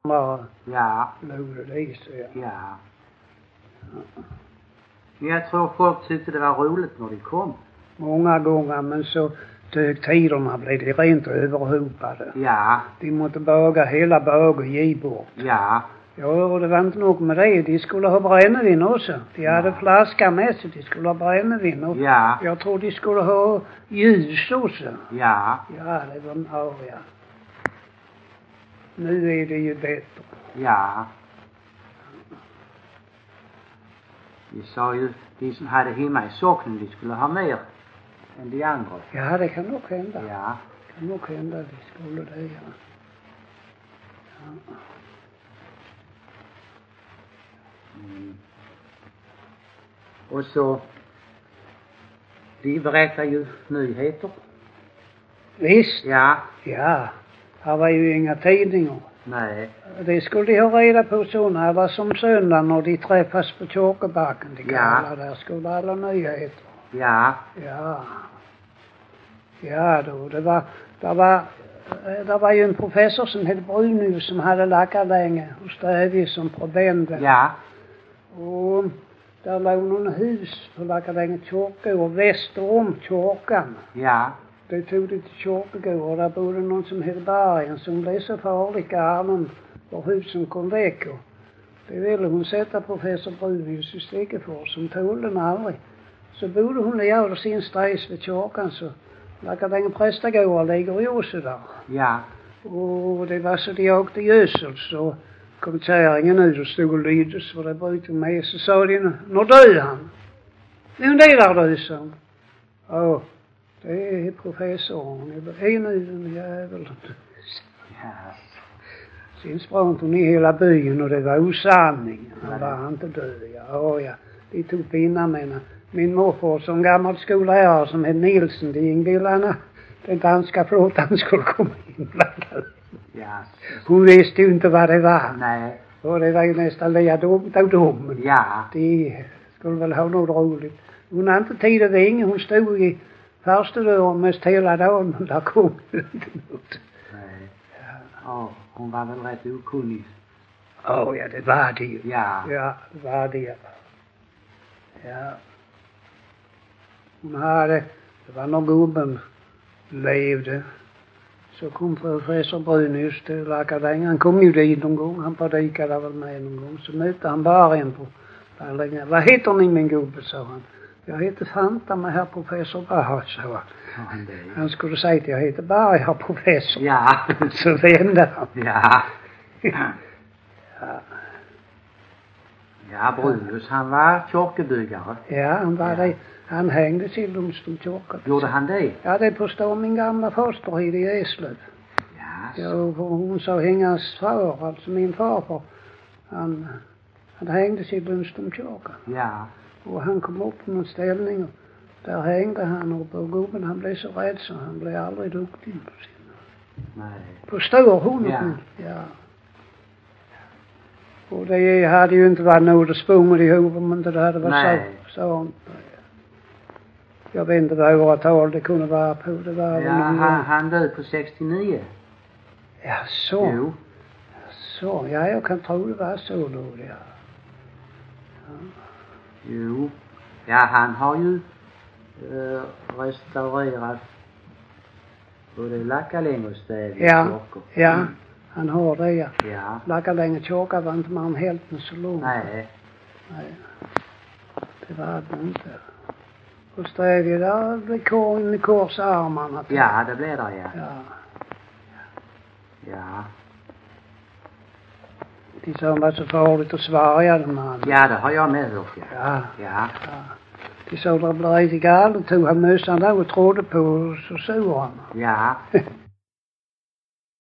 Bara Ja. lodade i sig. Ja. Jag tror folk tyckte det var roligt när de kom. Många gånger, men så högtiderna blev det rent överhopade. Ja. De måste baga hela bag och ge bort. Ja. Ja, och det var inte nog med det. De skulle ha brännvin också. De hade flaskar med sig. De skulle ha brännvin. Och Ja. jag tror de skulle ha ljus också. Ja. Ja, det var ja. Nu är det ju bättre. Ja. Vi sa ju, de som hade hemma i socknen, de skulle ha mer än de andra. Ja, det kan nog hända. Ja. Det kan nog hända de skulle det, ja. Ja. Mm. Och så, de berättar ju nyheter. Visst. Ja. Ja. Här var ju inga tidningar. Nej. Det skulle de ha reda på så när det var som söndag när de träffas på Kyrkobacken. De kallar där skulle alla nyheter. Ja. Ja. Ja då, det var ju en professor som hette Brunus som hade lackat länge hos Stävje som provende. Ja. Och där låg någon hus på Lackadänge kyrkogård väster om kyrkan. Ja. Det tog det till kyrkogård och där bodde någon som hette Bergen som blev så farlig galen var husen kom väck och det ville hon sätta professor Brunus i Stickefors som tålde den aldrig. Så bodde hon i av sin strejs vid kyrkan så Lackadänge prästagård ligger ju också där. Ja. Och det var så de åkte gödsel så kom kärringen ut och stod och lyddes för det brukade med. Så sa de, när död han? Det är en del där du, sa hon. Ja, det är professorn. Det är nu den jävel. Ja. Sen sprang hon i hela byn och det var osanning. Han var inte död. Ja. De tog pinnar med min morfar som gammal skollärare som hette Nilsen. Det gick bilarna. Den danska flottan skulle komma in bland. Ja. Hon visste ju inte vad det var. Nej. Och det var ju nästan lika dumt av dem. Ja. De skulle väl ha något roligt. Hon hade inte tid att ringa. Hon stod i första dörren mest hela dagen. Men där kom inte något. Nej. Ja, hon var väl rätt okunnig. Ja, det var det ju. Ja. Ja, det var det. Ja. Hon hade, det var när gubben levde. Så kom professor Brunus till Lackadänge. Han kom ju dit någon gång. Han predikade väl med någon gång. Så mötte han bara en på Berlänge. Vad heter ni min gubbe, sa han. Jag heter Fanta med herr professor Barr, sa han. Han skulle säga att jag heter Barr, herr professor. Ja. Så vände han. Ja. Ja. Ja, Brunus, han var kyrkobyggare. Ja, han var det. Han hängde sig i Lundströmkyrkan. Gjorde han det? Ja, det påstår min gamla fosterhid i Eslöv. Ja. Ja, och hon sa hängas far, alltså min farfar. Han hängde sig i Lundströmkyrkan. Ja. Och han kom upp på någon ställning och där hängde han och på gubben han blev så rädd så han blev aldrig duktig på sin. Nej. Förstår hon? Ja. Ja. Och det hade ju inte varit något sprunget ihop om inte det hade varit så. Jag vet inte vad åratal det kunde vara på. Det var ja, han död på 69. Ja, så. Jo. Så, ja, jag kan tro det var så då, ja. Jo. Ja, han har ju restaurerat både Lackadänge och Stävje kyrkor. Ja, han har det, ja. Ja. Lackadänge kyrka var inte man hälften så långt. Nej. Det var det inte. Och Stävje där blev korsarmarna. Ja, det blev det, ja. Ja. De sa det var så farligt att svärja den man. Ja, det har jag med hört, ja. De sa det blev riktigt galet. Tog han mössan där och trodde på så såg han. Ja.